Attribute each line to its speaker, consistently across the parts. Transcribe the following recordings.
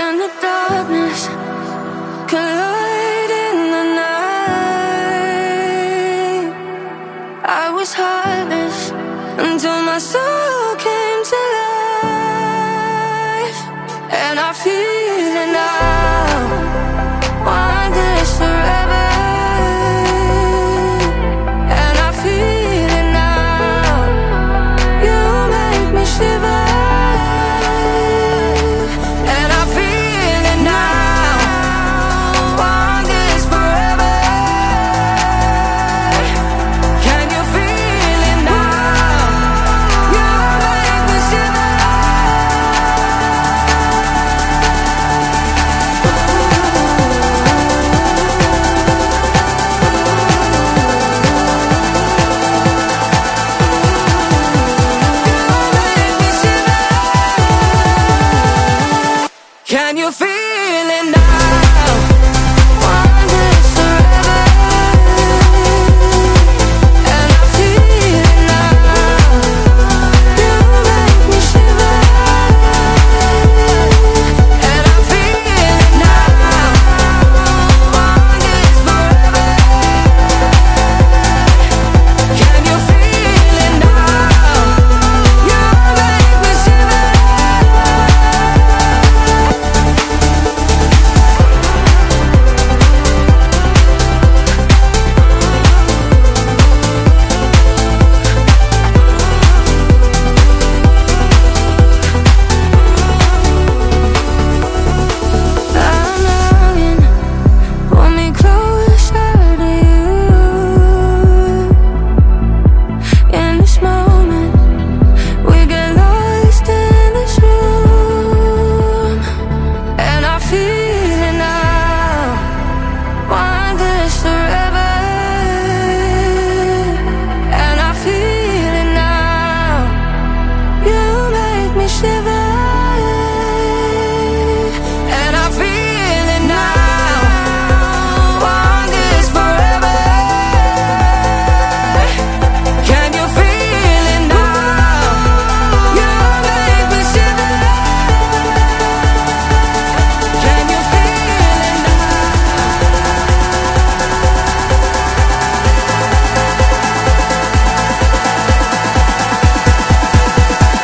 Speaker 1: and the darkness collide in the night. I was heartless until my soul came to life, and I feel it now. Want this forever, and I feel it now. You make me shiver. Can you feel it now? Want this forever, and I feel it now. You make me shiver, and I feel it now. Want this forever. Can you feel it now? You make me shiver.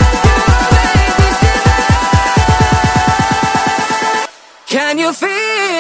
Speaker 1: Can you feel